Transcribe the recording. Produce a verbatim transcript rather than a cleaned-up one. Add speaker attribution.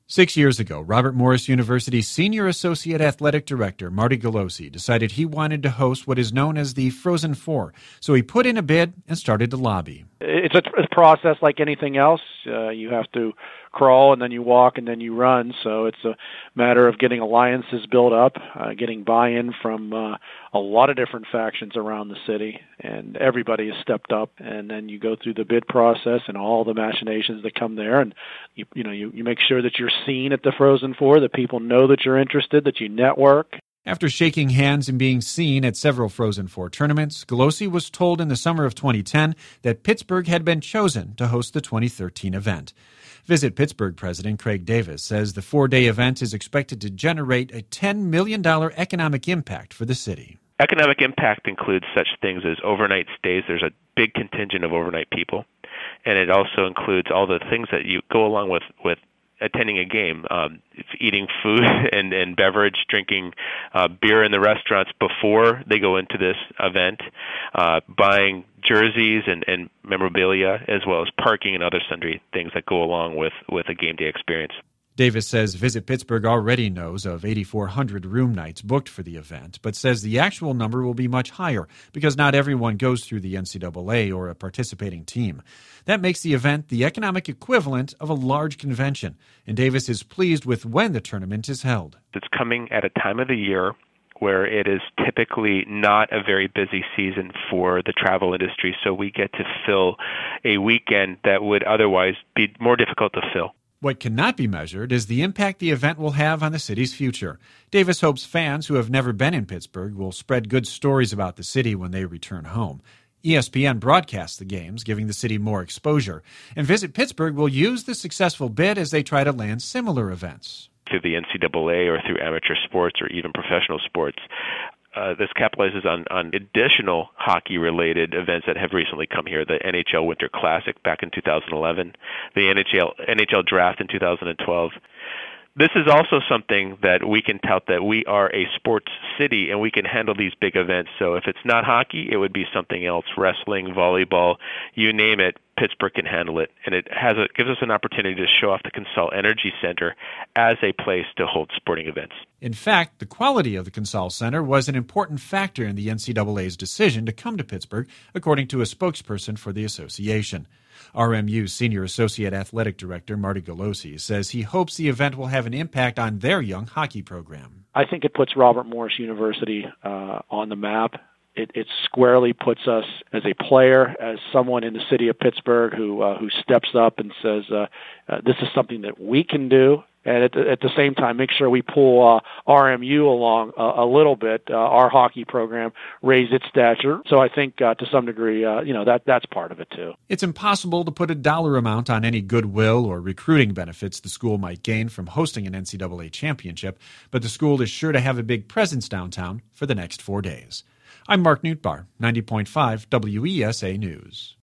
Speaker 1: Six years ago, Robert Morris University's Senior Associate Athletic Director, Marty Galosi, decided he wanted to host what is known as the Frozen Four, so he put in a bid and started to lobby.
Speaker 2: It's a process like anything else. Uh, you have to crawl, and then you walk, and then you run. So it's a matter of getting alliances built up, uh, getting buy-in from uh, a lot of different factions around the city, and everybody has stepped up. And then you go through the bid process and all the machinations that come there, and you, you know you, you make sure that you're seen at the Frozen Four, that people know that you're interested, that you network.
Speaker 1: After shaking hands and being seen at several Frozen Four tournaments, Galosi was told in the summer of twenty ten that Pittsburgh had been chosen to host the twenty thirteen event. Visit Pittsburgh President Craig Davis says the four-day event is expected to generate a ten million dollars economic impact for the city.
Speaker 3: Economic impact includes such things as overnight stays. There's a big contingent of overnight people. And it also includes all the things that you go along with, with attending a game, um, eating food and, and beverage, drinking uh, beer in the restaurants before they go into this event, uh, buying jerseys and, and memorabilia, as well as parking and other sundry things that go along with, with a game day experience.
Speaker 1: Davis says Visit Pittsburgh already knows of eight thousand four hundred room nights booked for the event, but says the actual number will be much higher because not everyone goes through the N C double A or a participating team. That makes the event the economic equivalent of a large convention, and Davis is pleased with when the tournament is held.
Speaker 3: It's coming at a time of the year where it is typically not a very busy season for the travel industry, so we get to fill a weekend that would otherwise be more difficult to fill.
Speaker 1: What cannot be measured is the impact the event will have on the city's future. Davis hopes fans who have never been in Pittsburgh will spread good stories about the city when they return home. E S P N broadcasts the games, giving the city more exposure. And Visit Pittsburgh will use the successful bid as they try to land similar events.
Speaker 3: Through the N C double A or through amateur sports or even professional sports. Uh, this capitalizes on, on additional hockey-related events that have recently come here. The N H L Winter Classic back in two thousand eleven, the N H L N H L Draft in two thousand twelve. This is also something that we can tout that we are a sports city and we can handle these big events. So if it's not hockey, it would be something else, wrestling, volleyball, you name it. Pittsburgh can handle it, and it has a, gives us an opportunity to show off the Consol Energy Center as a place to hold sporting events.
Speaker 1: In fact, the quality of the Consol Center was an important factor in the N C double A's decision to come to Pittsburgh, according to a spokesperson for the association. R M U's Senior Associate Athletic Director, Marty Galosi, says he hopes the event will have an impact on their young hockey program.
Speaker 2: I think it puts Robert Morris University uh, on the map. It, it squarely puts us as a player, as someone in the city of Pittsburgh who uh, who steps up and says, uh, uh, this is something that we can do. And at the, at the same time, make sure we pull uh, R M U along uh, a little bit, uh, our hockey program, raise its stature. So I think uh, to some degree, uh, you know, that that's part of it too.
Speaker 1: It's impossible to put a dollar amount on any goodwill or recruiting benefits the school might gain from hosting an N C double A championship, but the school is sure to have a big presence downtown for the next four days. I'm Mark Newtbar, ninety point five W E S A News.